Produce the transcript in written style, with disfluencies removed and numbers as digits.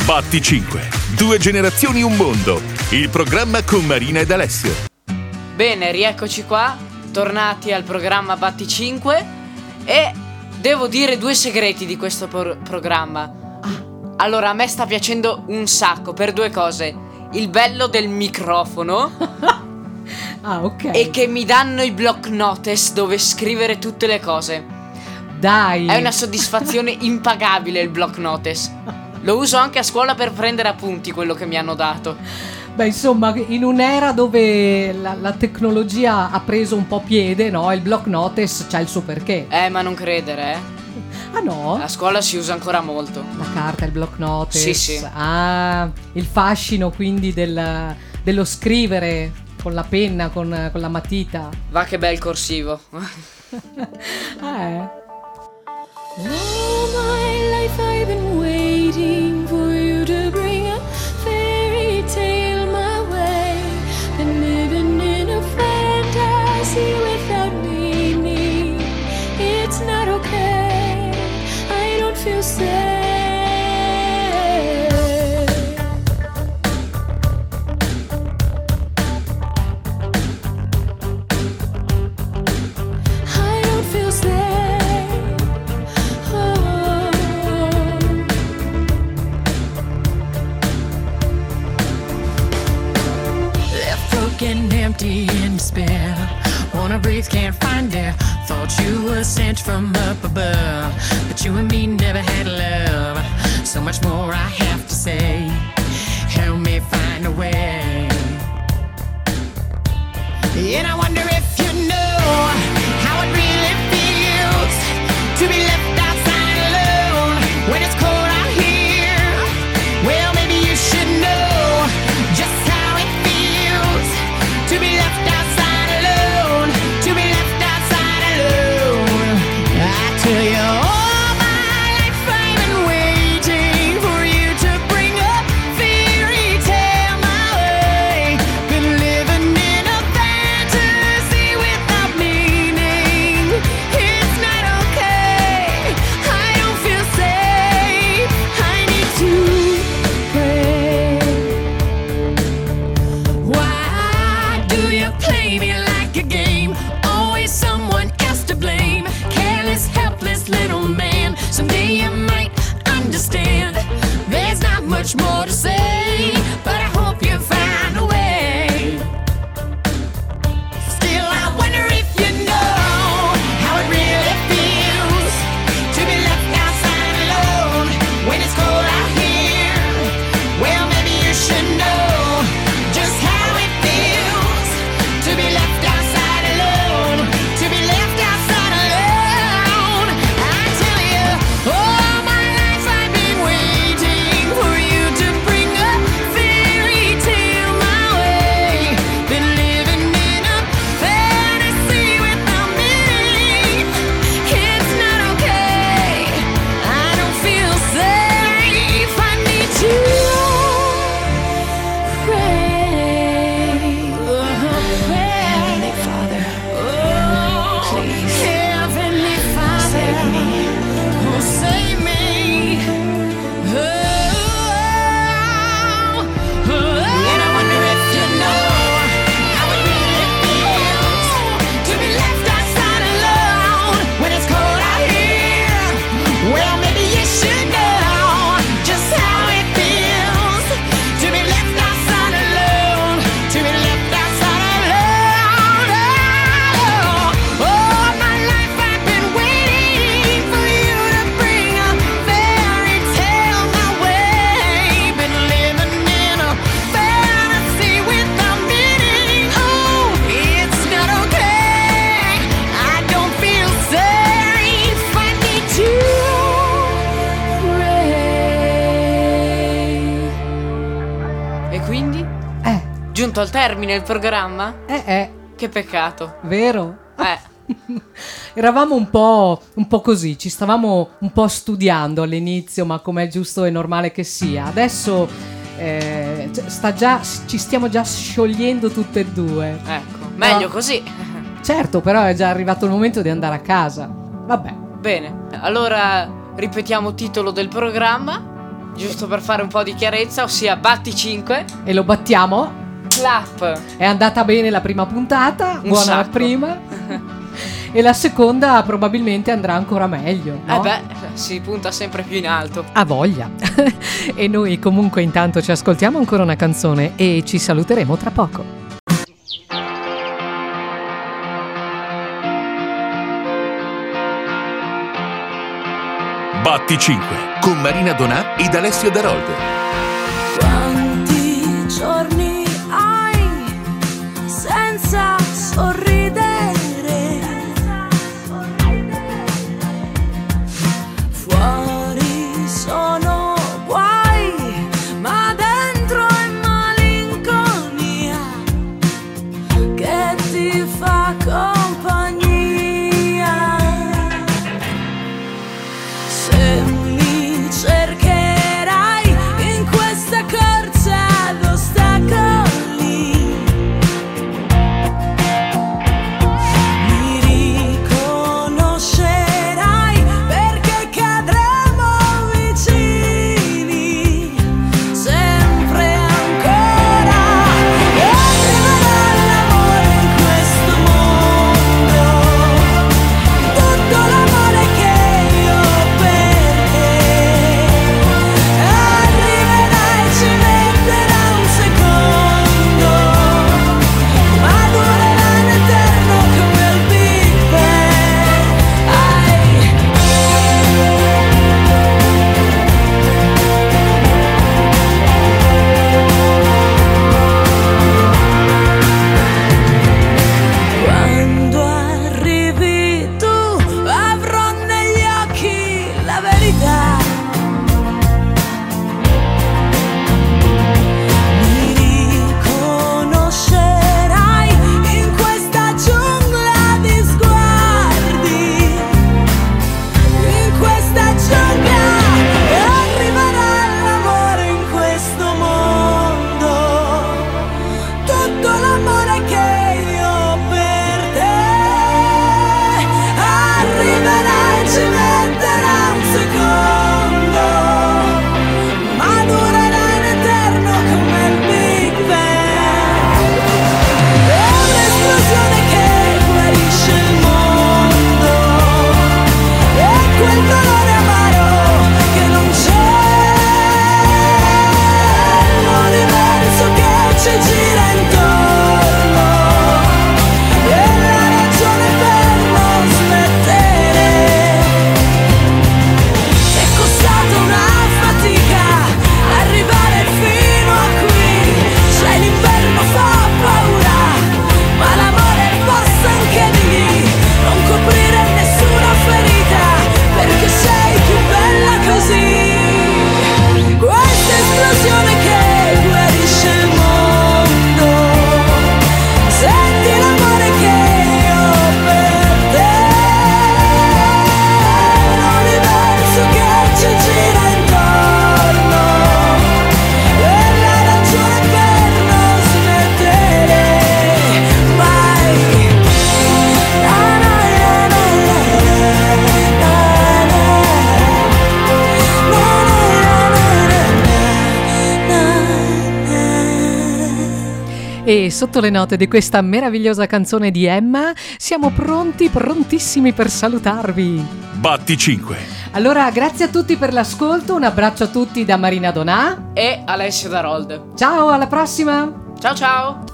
Batti 5, 2 generazioni un mondo, il programma con Marina ed Alessio. Bene, rieccoci qua, tornati al programma Batti 5 e devo dire 2 segreti di questo programma. Allora, a me sta piacendo un sacco per 2 cose. Il bello del microfono ok. e che mi danno i block notice dove scrivere tutte le cose. Dai! È una soddisfazione impagabile il block notice. Lo uso anche a scuola per prendere appunti, quello che mi hanno dato. Beh, insomma, in un'era dove la tecnologia ha preso un po' piede, no? Il block notice c'ha il suo perché. Ma non credere, Ah no? A scuola si usa ancora molto. La carta, il block notice. Sì. Ah, il fascino quindi dello scrivere con la penna, con la matita. Va che bel corsivo. All my life I've been waiting for you to bring a fairy tale my way. Been living in a fantasy without meaning. It's not okay, I don't feel safe. I don't feel safe. Getting empty in despair. Wanna breathe, can't find air. Thought you were sent from up above, but you and me never had love. So much more I have to say. Help me find a way. And I wonder if you know how it really feels to be left outside alone when it's cold out here. Well, maybe you should know just how it feels to be left outside alone, to be left outside alone. I tell you, all my life I've been waiting for you to bring a fairy tale my way. Been living in a fantasy without meaning. It's not okay, I don't feel safe. I need to pray. Why do you play me like a game? Always someone else to blame. Careless, helpless little man. Someday you might understand. There's not much more to say, but I hope you find a way. Still, I wonder if you know how it really feels to be left outside alone when it's cold out here. Well, maybe you should know just how it feels to be left outside alone, to be left outside alone. I tell you, all my life I've been waiting for you to bring a fairy tale my way. Been living in a fantasy without meaning. It's not okay, I don't feel safe. I need to pray. Heavenly Father, please, Heavenly Father, save me. Oh, save me. And I wonder if you know how it really feels to be left outside alone when it's cold out here. Well, maybe you should know just how it feels to be left outside alone, to be left outside alone. All my life I've been waiting for you to bring a fairy tale my way. Been living in a fantasy without meaning. Oh, it's not okay, I don't feel safe. I need to pray. E quindi? Giunto al termine il programma? Che peccato. Vero? Eravamo un po' così, ci stavamo un po' studiando all'inizio, ma com'è giusto e normale che sia. Adesso ci stiamo già sciogliendo tutte e due. Ecco, meglio così. Certo, però è già arrivato il momento di andare a casa. Vabbè. Bene, allora ripetiamo titolo del programma. giusto per fare un po' di chiarezza, ossia batti 5, E lo battiamo. clap. È andata bene la prima puntata, Un buona la sacco. prima. E la seconda probabilmente andrà ancora meglio, no? Si punta sempre più in alto. Ha voglia. E noi comunque intanto ci ascoltiamo ancora una canzone e ci saluteremo tra poco. Batti 5 con Marina Donà ed Alessio Darolde. Quanti giorni hai senza sorridere? Fuori sono guai, ma dentro è malinconia che ti fa compagnia. Se mi cercherai in questa corsa ad ostacoli, mi riconoscerai perché cadremo vicini, sempre ancora. E arriverà l'amore in questo mondo, tutto l'amore che io per te. Arriverà e ci metterà un secondo, ma durerà in eterno come il Big Bang. Quando arrivi tu avrò negli occhi la verità. Mi riconoscerai in questa giungla di sguardi, in questa giungla. E arriverà l'amore in questo mondo, tutto l'amore che io ho per te. Arriverà e ci metterà un secondo, ma durerà in eterno come il Big Bang. È un'esplosione che guarisce il mondo, è quel dolore amaro che non c'è, l'universo che ci gira intorno, è la ragione per non smettere. È costata una fatica arrivare fino a qui, sai l'inverno fa paura, ma l'amore possa anche di lì non coprire nessuna ferita, perché sei più bella così. Questa esplosione che guarisce il mondo, senti l'amore che io ho per te, l'universo che ci gira intorno, è la ragione per non smettere mai. Na, na, na, na, E sotto le note di questa meravigliosa canzone di Emma siamo prontissimi per salutarvi. Batti 5. Allora, grazie a tutti per l'ascolto, un abbraccio a tutti da Marina Donà. E Alessio Darolde. Ciao, alla prossima! Ciao ciao.